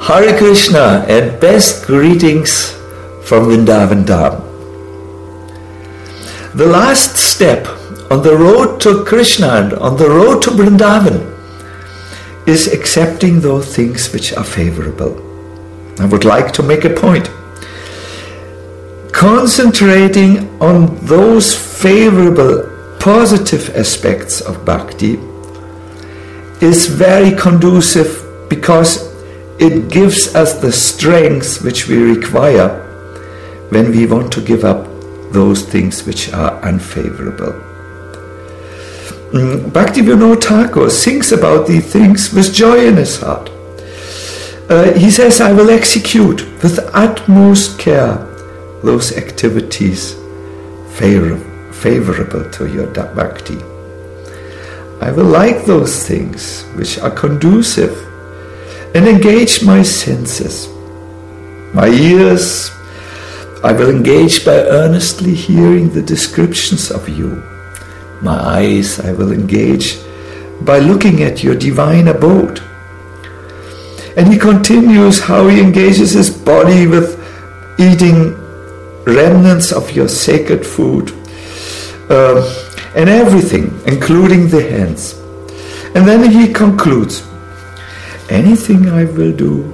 Hare Krishna and best greetings from Vrindavan Dham. The last step on the road to Krishna and on the road to Vrindavan is accepting those things which are favorable. I would like to make a point. Concentrating on those favorable, positive aspects of bhakti is very conducive because it gives us the strength which we require when we want to give up those things which are unfavorable. Bhaktivinoda Thakur sings about these things with joy in his heart. He says, I will execute with utmost care those activities favorable to your bhakti. I will like those things which are conducive and engage my senses. My ears I will engage by earnestly hearing the descriptions of you. My eyes I will engage by looking at your divine abode. And he continues how he engages his body with eating remnants of your sacred food and everything, including the hands. And then he concludes, anything I will do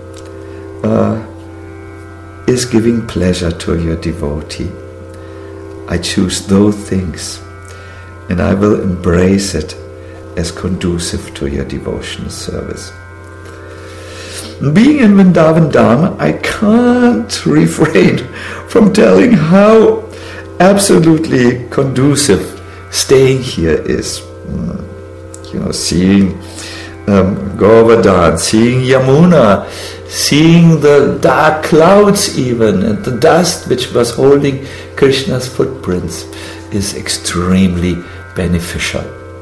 is giving pleasure to your devotee. I choose those things and I will embrace it as conducive to your devotional service. Being in Vrindavan Dham, I can't refrain from telling how absolutely conducive staying here is. Seeing Govardhan, seeing Yamuna, seeing the dark clouds even, and the dust which was holding Krishna's footprints is extremely beneficial.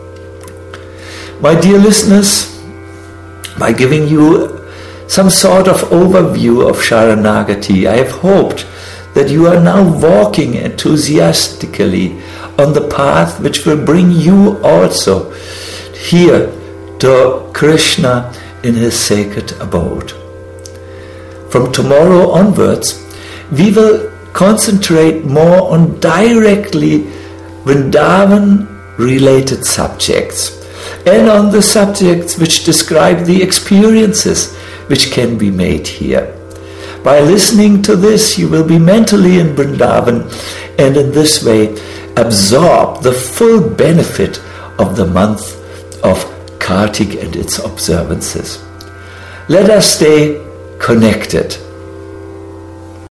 My dear listeners, by giving you some sort of overview of Sharanagati, I have hoped that you are now walking enthusiastically on the path which will bring you also here to Krishna in his sacred abode. From tomorrow onwards, we will concentrate more on directly Vrindavan-related subjects and on the subjects which describe the experiences which can be made here. By listening to this, you will be mentally in Vrindavan and in this way absorb the full benefit of the month of Kartik and its observances. Let us stay connected